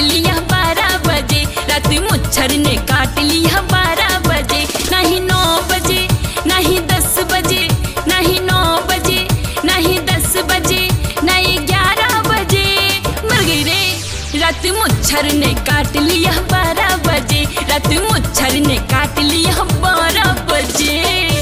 लिया 12 बजे, रात मुच्छर ने काट लिया 12 बजे। नहीं 9 बजे, नहीं 10 बजे, नहीं 9 बजे, नहीं 10 बजे, नहीं 11 बजे। मर गई रे, रात मुच्छर ने काट लिया 12 बजे, रात मुच्छर ने काट लिया 12 बजे।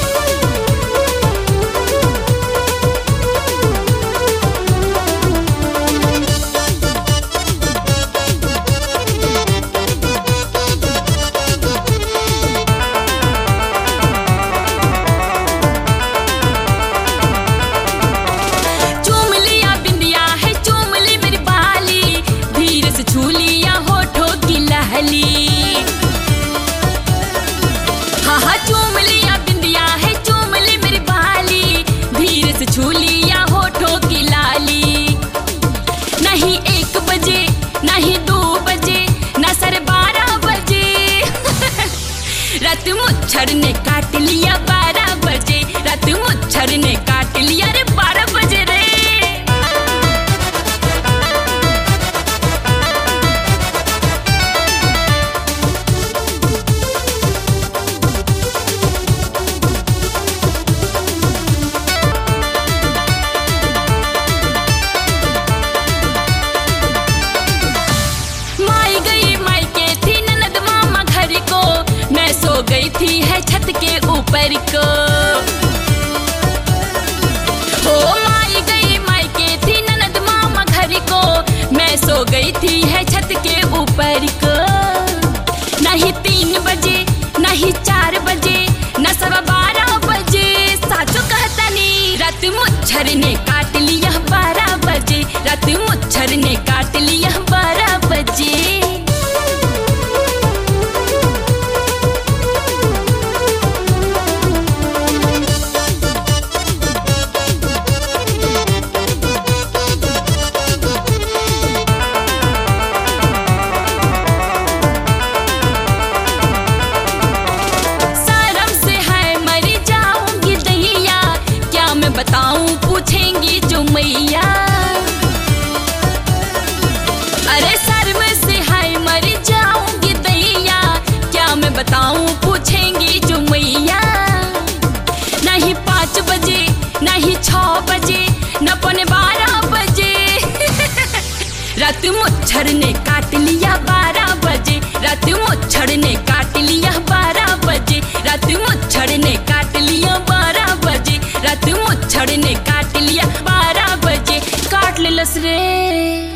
हाँ हाँ चूम लिया बिंदिया है, चूम ली मेरी बाली, धीरे से छू लिया होठों की लाली। नहीं 1 बजे, नहीं 2 बजे, न 12:30 बजे। रात मुच्छर ने काट लिया 12 बजे, रात मुच्छर ने काट लिया रे 12 बजे रे। सो गई थी है छत के ऊपर को, ओ माई गई मायके थी ननद मामा घर को, मैं सो गई थी है छत के ऊपर को। नहीं 3 बजे, नहीं 4 बजे, न 12:15 बजे। साचो कहता नी, रात मुच्छर ने काट लिया 12 बजे, रात मुच्छर ने काट लिया 12 बजे। बताऊं पूछेंगी जो मैया, अरे शर्म से हाय मर जाऊंगी दैया, क्या मैं बताऊं पूछेंगी जो मैया। नहीं 5 बजे, नहीं 6 बजे, न 12:15 बजे। रात मुच्छर ने काट लिया 12 बजे, रात मुच्छर ने काट लिया 12 बजे, रात मुच्छर ने काट लिया 12 बजे, रात मुच्छर ने काट लिया 12 बजे। काट ले लस रे।